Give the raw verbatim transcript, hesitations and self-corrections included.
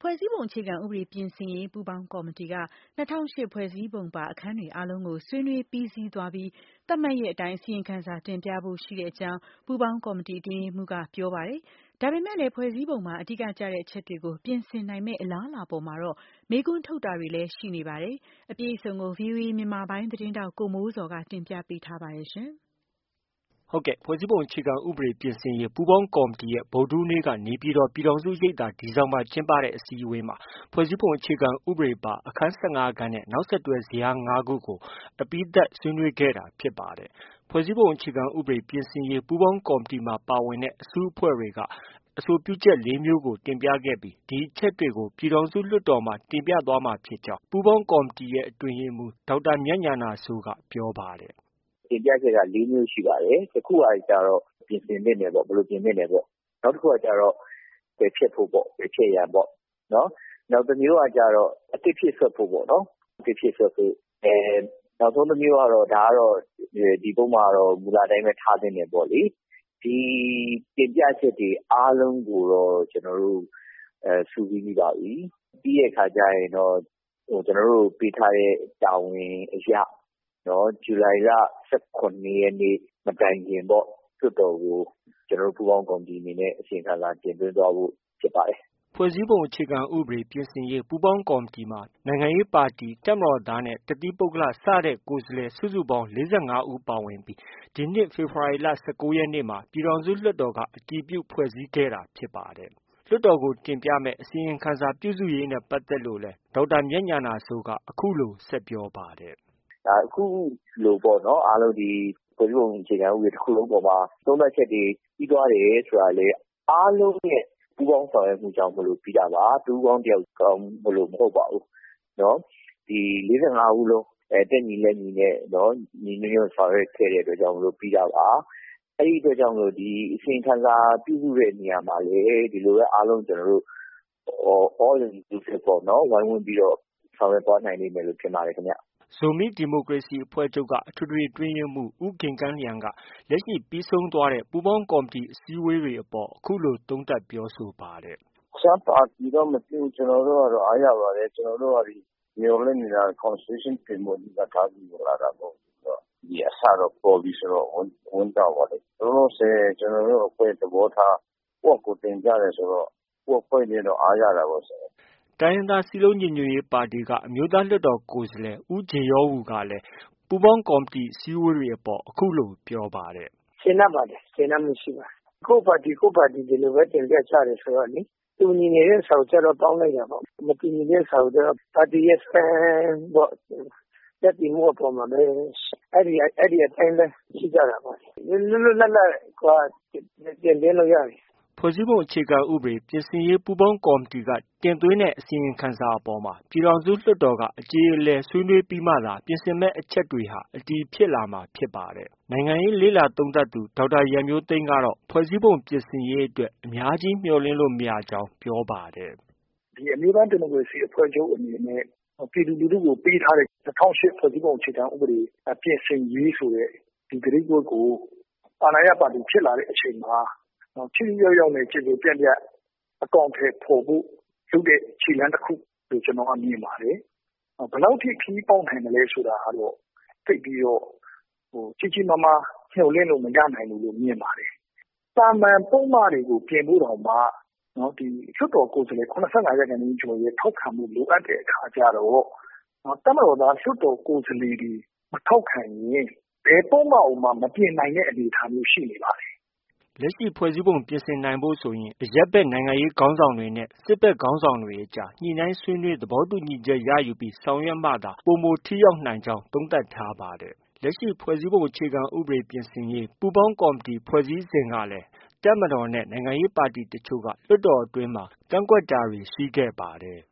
ဖွဲ့စည်းပုံအခြေခံဥပဒေပြင်ဆင်ရေးပူးပေါင်းကော်မတီက၂၀၀၈ဖွဲ့စည်းပုံပါအခန်းတွေအားလုံးကိုဆွေးနွေးပြီးစီးသွားပြီးသတ်မှတ်ရက်အတိုင်းအစီရင်ခံစာတင်ပြဖို့ရှိတဲ့အကြောင်းပူးပေါင်းကော်မတီအတွင်းရေးမှူးကပြောပါတယ်။ဒါပေမဲ့လည်းဖွဲ့စည်းပုံမှာအဓိကကျတဲ့အချက်တွေကိုပြင်ဆင်နိုင်မယ့်အလားအလာပေါ်မှာတော့မေးခွန်းထုတ်တာတွေလည်းရှိနေပါတယ်။အပြည့်အစုံကို ဗွီအိုအေမြန်မာပိုင်းသတင်းထောက်ကိုမိုးဇော်ကတင်ပြပေးထားပါတယ်ရှင်။ဟုတ်ကဲ့ဖွဲ့စည်းပုံအခြေခံဥပဒေပြင်ဆင်ရေးပူးပေါင်းကော်မတီရဲ့ဗုဒ္ဓဟူးနေ့ကနေပြည်တော်ပြည်ထောင်စုရိပ်သာဒီဆောင်မှာကျင်းပတဲ့အစည်းအဝေးမှာဖွဲ့စည်းပုံအခြေခံဥပဒေပါအခန်း၁၅ခန်းနဲ့နောက်ဆက်တွဲဇယား၅ခုကိုအပြီးသတ်ဆွေးနွေးခဲ့တာဖြစ်ပါတယ်။ဖွဲ့စည်းပုံအခြေခံဥပဒေပြင်ဆင်ရေးပူးပေါင်းကော်မတီမှာပါဝင်တဲ့အစုအဖွဲ့တွေကအဆိုပြုချက်၄မျိုးကိုတင်ပြခဲ့ပြီးဒီအချက်တွေကိုပြည်ထောင်စုလွှတ်တော်မှာတင်ပြသွားမှာဖြစ်ကြောင်းပူးပေါင်းကော်မတီရဲ့အတွင်းရေးမှူးဒေါက်တာမြတ်ဉာဏစိုးကပြောပါတယ်။တင်ပြချက်က၄မျိုးရှိပါတယ်။တစ်ခုကကြတော့ပြင်ဆင်သင့်တယ်ပေါ့ဘယ်လိုပြင်သင့်တယ်ပေါ့နောက်တစ်ခုကကြတော့ပယ်ဖျက်ဖို့ပေါ့ပယ်ဖျက်ရန်ပေါ့နော်နောက်တစ်မျိုးကကြတော့အသစ်ဖြစ်ဆွတ်ဖို့ပေါ့နော်အသစ်ဖြစ်ဆွတ်ဖို့အဲနောက်ဆုံးတစ်မျိုးကတော့ဒါကတော့ဒီပုံမှာတော့မူလတိုင်းပဲထားသင့်တယ်ပေါ့လေဒီတင်ပြချက်တွေအားလုံးကိုတော့ကျွန်တော်တို့အဲစူးစီးပြီးပါပြီပြီးရဲ့ခါကျရင်တော့ဟိုကျွန်တော်တို့ပေးထားတဲ့တာဝန်အရာနော်ဇူလိုင်လ၁၇ရက်နေ့မတိုင်ခင်ပေါ့လွှတ်တော်ကိုကျွန်တော်တို့ပူးပေါင်းကော်မတီအနေနဲ့အစီရင်ခံစာတင်သွင်းသွားဖို့ဖြစ်ပါတယ်။ဖွဲ့စည်းပုံအခြေခံဥပဒေပြင်ဆင်ရေးပူးပေါင်းကော်မတီမှာနိုင်ငံရေးပါတီတပ်မတော်သားနဲ့တသီးပုဂ္ဂလစတဲ့ကိုယ်စားလှယ်စုစုပေါင်း၄၅ဦးပါဝင်ပြီးဒီနှစ်ဖေဖော်ဝါရီလ၁၉ရက်နေ့မှာပြည်ထောင်စုလွှတ်တော်ကအတည်ပြုဖွဲ့စည်းခဲ့တာဖြစ်ပါတယ်။လွှတ်တော်ကိုတင်ပြမယ့်အစီရင်ခံစာပြုစုရေးနဲ့ပတ်သက်လို့လည်းဒေါက်တာမြတ်ဉာဏစိုးကအခုလိုဆက်ပြောပါတယ်။ဒါအခုလိုပေါ့နော်အားလုံးဒီဖွဲ့စည်းပုံအခြေခံဥပဒေတစ်ခုလုံးပေါ်မှာသုံးသပ်ချက်တွေပြီးသွားတယ်ဆိုတာလေအားလုံးရဲ့ပူးပေါင်းဆောင်ရွက်မှုကြောင့်မလို့ပြီးတာပါတူပေါင်းတယောက်ကောင်းမလို့မဟုတ်ပါဘူးနော်ဒီ၄၅ဦးလုံးအဲတက်ညီလက်ညီနဲ့နော်ညီညွတ်ညွတ်ဆောင်ရွက်ခဲ့တဲ့အတွက်ကြောင့်မလို့ပြီးတာပါအဲ့ဒီအတွက်ကြောင့်မလို့ဒီအစီရင်ခံစာပြုစုတဲ့နေရာမှာလေဒီလိုပဲအားလုံးကျွန်တော်တို့ all inclusive ပေါ့နော်ဝိုင်းဝန်းပြီးတော့ဆောင်ရွက်သွားနိုင်နိုင်မယ်လို့ထင်ပါတယ်ခင်ဗျဇိုမီဒီမိုကရေစီအဖွဲ့ချုပ်ကအထွေထွေအတွင်းရေးမှူးဦးဂင်ကန်းလျံကလက်ရှိပြီးဆုံးသွားတဲ့ပူးပေါင်းကော်မတီအစည်းအဝေးတွေအပေါ်အခုလိုသုံးသပ်ပြောဆိုပါတယ်။ရှမ်းပါတီတော့မသိဘူးကျွန်တော်တို့ကတော့အားရပါတယ်ကျွန်တော်တို့ကဒီမျိုးလည်းနေတာ constitution ပြင်ဖို့ဒီကထားပြီးလာတာပေါ့ဒီအစားတော့ပေါ်ပြီးဆိုတော့ဝန်တော့ပါတယ်တို့လို့ဆိုကျွန်တော်တို့အဖွဲ့သဘောထားကိုယ့်ကိုတင်ကြတယ်ဆိုတော့ကိုယ့်အဖွဲ့နေတော့အားရတာပေါ့ဆိုတိုင်းရင်းသားစည်းလုံးညီညွတ်ရေးပါတီကအမျိုးသားလွှတ်တော်ကိုယ်စားလှယ်ဦးဂျေယောဝူကလည်းပူးပေါင်းကော်မတီအစည်းအဝေးတွေအပေါ်အခုလိုပြောပါတယ်။ရှင်းတတ်ပါတယ်ရှင်းတတ်မှုရှိပါတယ်။ကိုယ့်ပါတီကိုယ့်ပါတီဒီလိုပဲတင်ပြချတယ်ဆိုတော့လေတူညီနေတဲ့ဆောက်ကြတော့ပေါင်းလိုက်တာပေါ့မတူညီတဲ့ဆောက်ကြတော့ပါတီရဲ့စံပေါ့တက်ပြီးမှုအပေါ်မှာပဲအဲ့ဒီအဲ့ဒီအတိုင်းပဲရှိကြတာပေါ့လွတ်လွတ်လပ်လပ်ကွာတင်ပြလို့ရတယ်ဖွဲ့စည်းပုံအခြေခံဥပဒေပြင်ဆင်ရေးပူးပေါင်းကော်မတီကတင်သွင်းတဲ့အစီရင်ခံစာအပေါ်မှာပြည်ထောင်စုလွှတ်တော်ကအကြေအလည်ဆွေးနွေးပြီးမှသာပြင်ဆင်မဲ့အချက်တွေဟာအတည်ဖြစ်လာမှာဖြစ်ပါတယ်။နိုင်ငံရေးလေ့လာသုံးသပ်သူဒေါက်တာရန်မျိုးသိမ်းကတော့ဖွဲ့စည်းပုံပြင်ဆင်ရေးအတွက်အများကြီးမျှော်လင့်လို့မရကြောင်းပြောပါတယ်။ဒီအမျိုးသားဒီမိုကရေစီအဖွဲ့ချုပ်အနေနဲ့ပြည်သူလူထုကိုပေးထားတဲ့၂၀၀၈ဖွဲ့စည်းပုံအခြေခံဥပဒေပြင်ဆင်ရေးဆိုတဲ့ဒီဂရိတ်ကိုအာဏာရပါတီဖြစ်လာတဲ့အချိန်မှာထိထိရောက်ရောက်နဲ့ခြေကိုပြန့်ပြန့်အကောင့်ထဲပေါ်ဖို့လုပ်တဲ့ခြေလှမ်းတစ်ခုလို့ကျွန်တော်အမြင်ပါတယ်။ဘယ်လောက်ထိခီးပေါက်နိုင်မလဲဆိုတာကတော့သိပြီးတော့ဟိုကြီးကြီးမားမားညှို့လင့်လို့မရနိုင်ဘူးလို့မြင်ပါတယ်။တာမန်ပုံမှန်တွေကိုပြင်ဖို့တော့မှနော်ဒီလွှတ်တော်ကိုယ်စားလှယ်၈၅ရာခိုင်နှုန်းကျော်ရဲ့ထောက်ခံမှုလိုအပ်တဲ့အခါကျတော့နော်တမတော်သားလွှတ်တော်ကိုယ်စားလှယ်တွေမထောက်ခံရင်ဘယ်ပုံမှန်မှမပြင်နိုင်တဲ့အနေအထားမျိုးရှိနေပါတယ်လက်ရှိဖွဲ့စည်းပုံပြင်ဆင်နိုင်ဖို့ဆိုရင်အရပ်ဘက်နိုင်ငံရေးခေါင်းဆောင်တွေနဲ့စစ်ဘက်ခေါင်းဆောင်တွေအကြားညှိနှိုင်းဆွေးနွေးသဘောတူညီချက်ရယူပြီးဆောင်ရွက်မှသာပိုမိုထိရောက်နိုင်ကြောင်းသုံးသပ်ထားပါတယ်။လက်ရှိဖွဲ့စည်းပုံအခြေခံဥပဒေပြင်ဆင်ရေးပူးပေါင်းကော်မတီဖွဲ့စည်းစဉ်ကလည်းတပ်မတော်နဲ့နိုင်ငံရေးပါတီတချို့ကလွှတ်တော်အတွင်းမှာကန့်ကွက်တာတွေရှိခဲ့ပါတယ်။